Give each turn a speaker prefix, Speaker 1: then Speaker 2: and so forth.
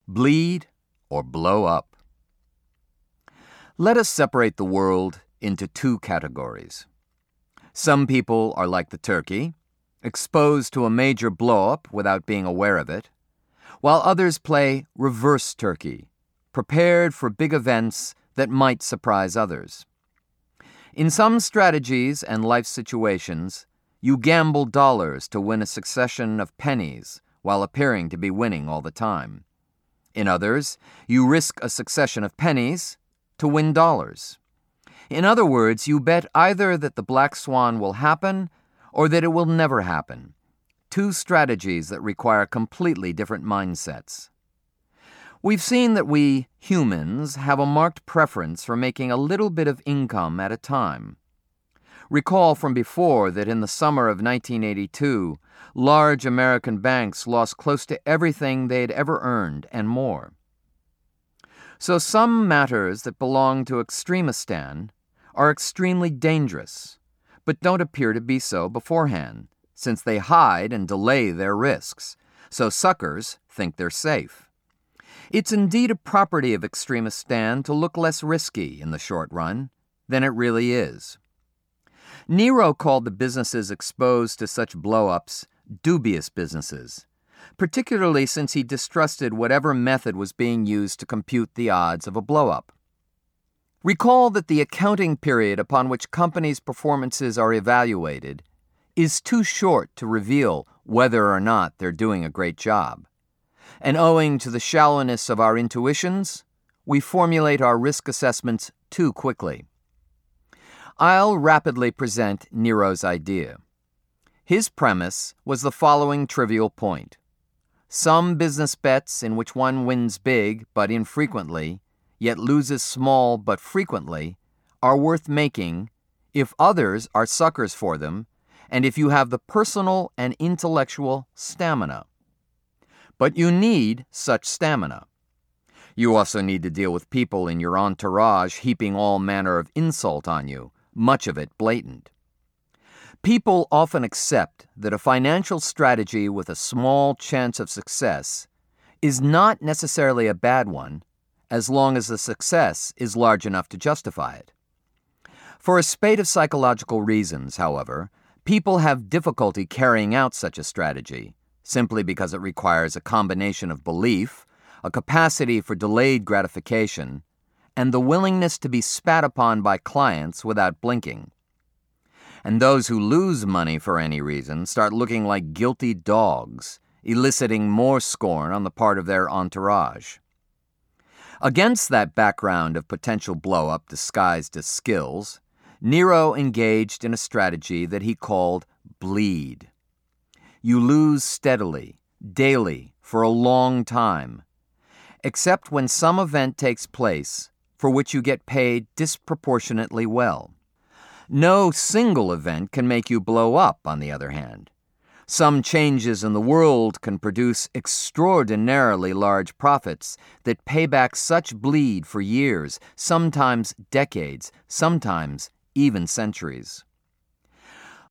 Speaker 1: Bleed or blow up. Let us separate the world into two categories. Some people are like the turkey, exposed to a major blow-up without being aware of it, while others play reverse turkey, prepared for big events that might surprise others. In some strategies and life situations, you gamble dollars to win a succession of pennies while appearing to be winning all the time. In others, you risk a succession of pennies to win dollars. In other words, you bet either that the black swan will happen or that it will never happen. Two strategies that require completely different mindsets. We've seen that we humans have a marked preference for making a little bit of income at a time. Recall from before that in the summer of 1982, large American banks lost close to everything they had ever earned and more. So some matters that belong to Extremistan are extremely dangerous, but don't appear to be so beforehand, since they hide and delay their risks, so suckers think they're safe. It's indeed a property of Extremistan to look less risky in the short run than it really is. Nero called the businesses exposed to such blow-ups dubious businesses, particularly since he distrusted whatever method was being used to compute the odds of a blow-up. Recall that the accounting period upon which companies' performances are evaluated is too short to reveal whether or not they're doing a great job. And owing to the shallowness of our intuitions, we formulate our risk assessments too quickly. I'll rapidly present Nero's idea. His premise was the following trivial point. Some business bets in which one wins big but infrequently, yet loses small but frequently, are worth making if others are suckers for them and if you have the personal and intellectual stamina. But you need such stamina. You also need to deal with people in your entourage heaping all manner of insult on you, much of it blatant. People often accept that a financial strategy with a small chance of success is not necessarily a bad one, as long as the success is large enough to justify it. For a spate of psychological reasons, however, people have difficulty carrying out such a strategy, simply because it requires a combination of belief, a capacity for delayed gratification, and the willingness to be spat upon by clients without blinking. And those who lose money for any reason start looking like guilty dogs, eliciting more scorn on the part of their entourage. Against that background of potential blow-up disguised as skills, Nero engaged in a strategy that he called bleed. You lose steadily, daily, for a long time, except when some event takes place for which you get paid disproportionately well. No single event can make you blow up, on the other hand. Some changes in the world can produce extraordinarily large profits that pay back such bleed for years, sometimes decades, sometimes even centuries.